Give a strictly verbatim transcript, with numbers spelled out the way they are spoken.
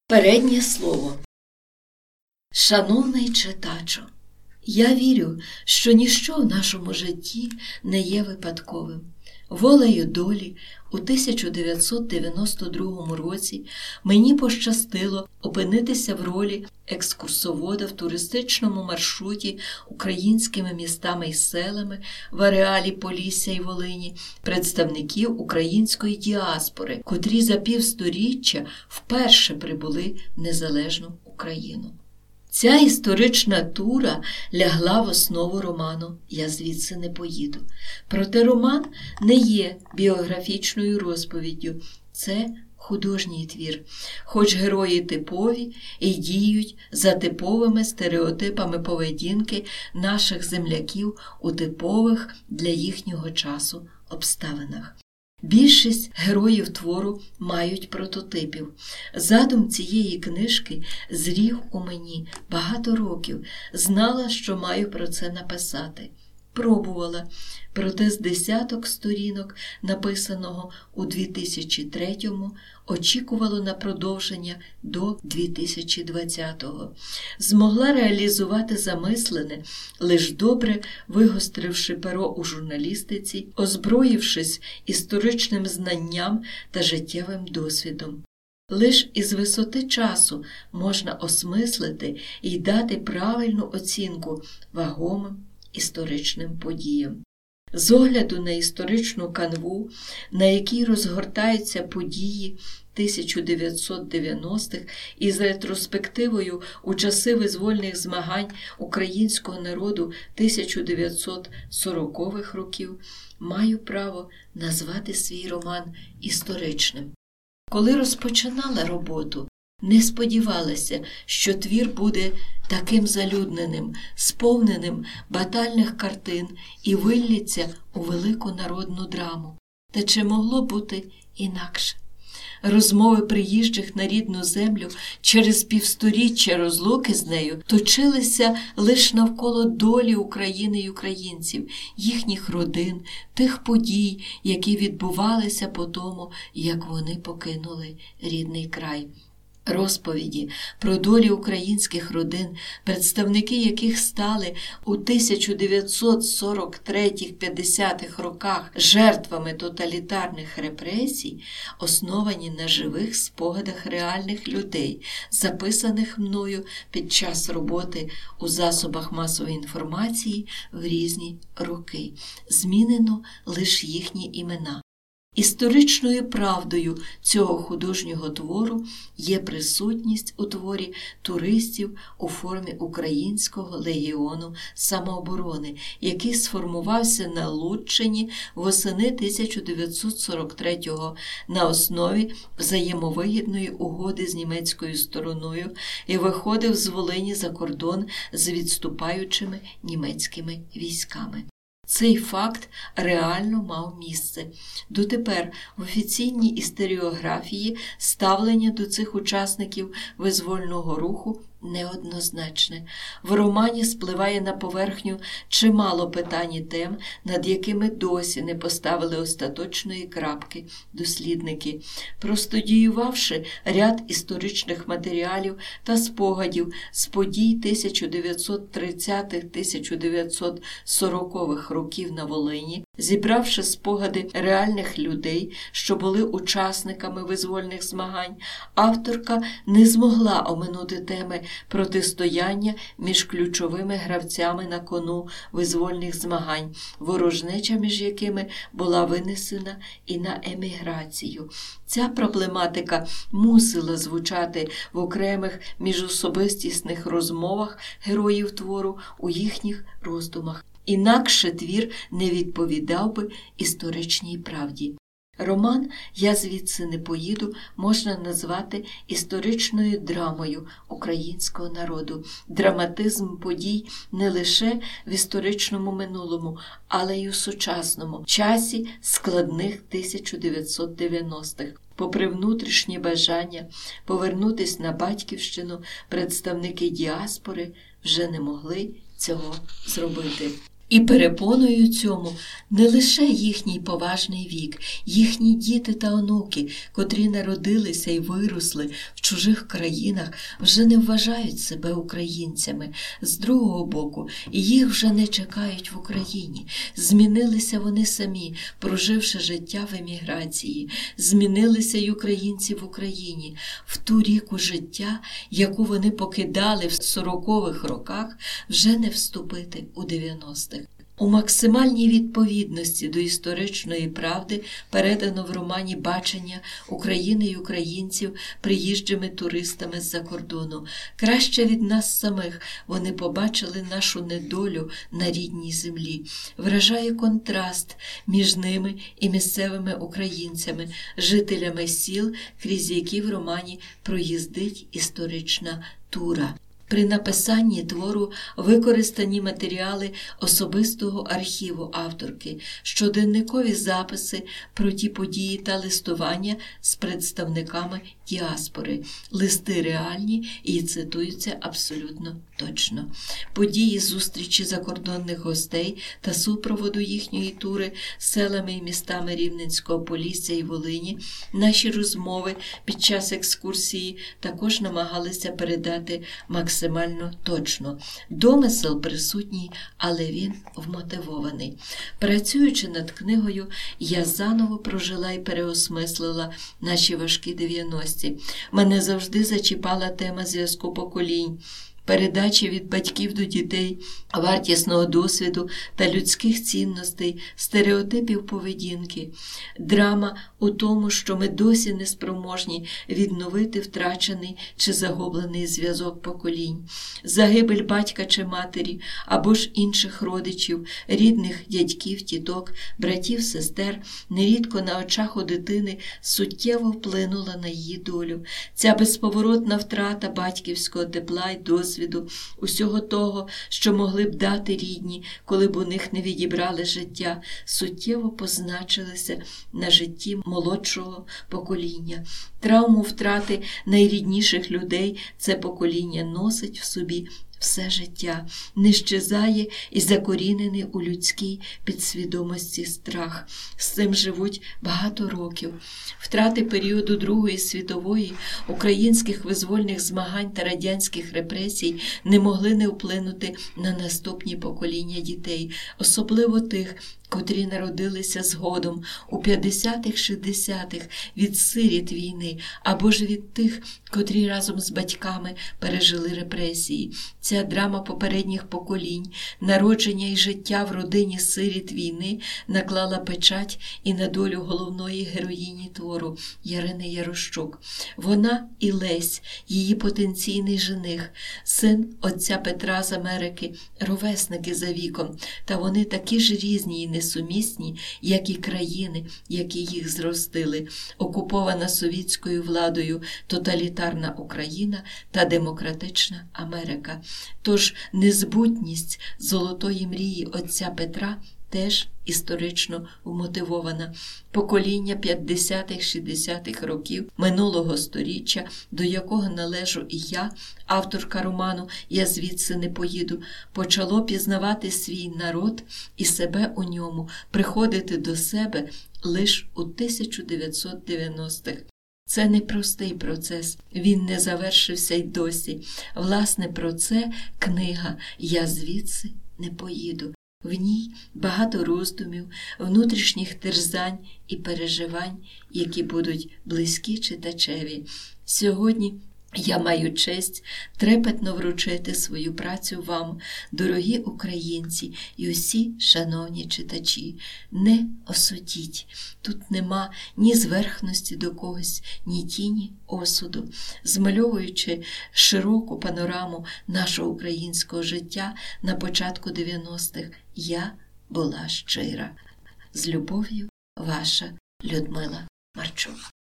Переднє слово. Шановний читачу, я вірю, що ніщо в нашому житті не є випадковим. Волею долі у тисяча дев'ятсот дев'яносто другому році мені пощастило опинитися в ролі екскурсовода в туристичному маршруті українськими містами і селами в ареалі Полісся і Волині представників української діаспори, котрі за півсторіччя вперше прибули в незалежну Україну. Ця історична тура лягла в основу роману «Я звідси не поїду». Проте роман не є біографічною розповіддю, це художній твір, хоч герої типові і діють за типовими стереотипами поведінки наших земляків у типових для їхнього часу обставинах. Більшість героїв твору мають прототипів. Задум цієї книжки зрів у мені багато років, знала, що маю про це написати. Пробувала, проте з десяток сторінок, написаного у дві тисячі третьому, очікувало на продовження до дві тисячі двадцятого. Змогла реалізувати замислене, лиш добре вигостривши перо у журналістиці, озброївшись історичним знанням та життєвим досвідом. Лиш із висоти часу можна осмислити і дати правильну оцінку вагомим історичним подіям. З огляду на історичну канву, на якій розгортаються події тисяча дев'ятсот дев'яностих і з ретроспективою у часи визвольних змагань українського народу тисяча дев'ятсот сорокових років, маю право назвати свій роман історичним. Коли розпочинала роботу, не сподівалася, що твір буде таким залюдненим, сповненим батальних картин і виллється у велику народну драму. Та чи могло бути інакше? Розмови приїжджих на рідну землю через півсторіччя розлуки з нею точилися лише навколо долі України й українців, їхніх родин, тих подій, які відбувалися по тому, як вони покинули рідний край. Розповіді про долі українських родин, представники яких стали у тисяча дев'ятсот сорок третіх-п'ятдесятих роках жертвами тоталітарних репресій, основані на живих спогадах реальних людей, записаних мною під час роботи у засобах масової інформації в різні роки. Змінено лише їхні імена. Історичною правдою цього художнього твору є присутність у творі туристів у формі Українського легіону самооборони, який сформувався на Луцьчині восени тисяча дев'ятсот сорок третього на основі взаємовигідної угоди з німецькою стороною і виходив з Волині за кордон з відступаючими німецькими військами. Цей факт реально мав місце. Дотепер в офіційній історіографії ставлення до цих учасників визвольного руху неоднозначне. В романі спливає на поверхню чимало питань і тем, над якими досі не поставили остаточної крапки дослідники. Простудіювавши ряд історичних матеріалів та спогадів з подій тисяча дев'ятсот тридцятих - тисяча дев'ятсот сорокових років на Волині, зібравши спогади реальних людей, що були учасниками визвольних змагань, авторка не змогла оминути теми протистояння між ключовими гравцями на кону визвольних змагань, ворожнеча між якими була винесена і на еміграцію. Ця проблематика мусила звучати в окремих міжособистісних розмовах героїв твору у їхніх роздумах. Інакше твір не відповідав би історичній правді. Роман «Я звідси не поїду» можна назвати історичною драмою українського народу. Драматизм подій не лише в історичному минулому, але й у сучасному часі складних тисяча дев'ятсот дев'яностих. Попри внутрішнє бажання повернутись на батьківщину, представники діаспори вже не могли цього зробити. І перепоною цьому не лише їхній поважний вік, їхні діти та онуки, котрі народилися і виросли в чужих країнах, вже не вважають себе українцями. З другого боку, їх вже не чекають в Україні. Змінилися вони самі, проживши життя в еміграції. Змінилися й українці в Україні. В ту ріку життя, яку вони покидали в сорокових роках, вже не вступити у дев'яностих. У максимальній відповідності до історичної правди передано в романі бачення України й українців приїжджими туристами з-за кордону. Краще від нас самих вони побачили нашу недолю на рідній землі. Вражає контраст між ними і місцевими українцями, жителями сіл, крізь які в романі проїздить історична тура. При написанні твору використані матеріали особистого архіву авторки, щоденникові записи про ті події та листування з представниками діаспори. Листи реальні і цитуються абсолютно точно. Події зустрічі закордонних гостей та супроводу їхньої тури селами і містами Рівненського Полісся і Волині, наші розмови під час екскурсії також намагалися передати максимально точно. Домисел присутній, але він вмотивований. Працюючи над книгою, я заново прожила і переосмислила наші важкі дев'яності. Мене завжди зачіпала тема зв'язку поколінь, передачі від батьків до дітей, вартісного досвіду та людських цінностей, стереотипів поведінки. Драма у тому, що ми досі не спроможні відновити втрачений чи загублений зв'язок поколінь. Загибель батька чи матері, або ж інших родичів, рідних дядьків, тіток, братів, сестер, нерідко на очах у дитини суттєво вплинула на її долю. Ця безповоротна втрата батьківського тепла й досвіду, усього того, що могли б дати рідні, коли б у них не відібрали життя, суттєво позначилися на житті молодшого покоління. Травму втрати найрідніших людей це покоління носить в собі все життя, не щезає і закорінений у людській підсвідомості страх. З цим живуть багато років. Втрати періоду Другої світової, українських визвольних змагань та радянських репресій не могли не вплинути на наступні покоління дітей, особливо тих, котрі народилися згодом у п'ятдесятих-шістдесятих від сиріт війни, або ж від тих, котрі разом з батьками пережили репресії. Ця драма попередніх поколінь, народження і життя в родині сиріт війни наклала печать і на долю головної героїні твору Ярини Ярощук. Вона і Лесь, її потенційний жених, син отця Петра з Америки, ровесники за віком, та вони такі ж різні і несумісні, як і країни, які їх зростили, окупована совітською владою тоталітарна Україна та демократична Америка. Тож незбутність золотої мрії отця Петра теж історично вмотивована. Покоління п'ятдесятих-шістдесятих років минулого сторіччя, до якого належу і я, авторка роману «Я звідси не поїду», почало пізнавати свій народ і себе у ньому, приходити до себе лише у тисяча дев'ятсот дев'яностих. Це непростий процес, він не завершився й досі. Власне, про це книга «Я звідси не поїду». В ній багато роздумів, внутрішніх терзань і переживань, які будуть близькі читачеві. Сьогодні я маю честь трепетно вручити свою працю вам, дорогі українці і усі шановні читачі. Не осудіть. Тут нема ні зверхності до когось, ні тіні осуду. Змальовуючи широку панораму нашого українського життя на початку дев'яностих, я була щира. З любов'ю, ваша Людмила Марчук.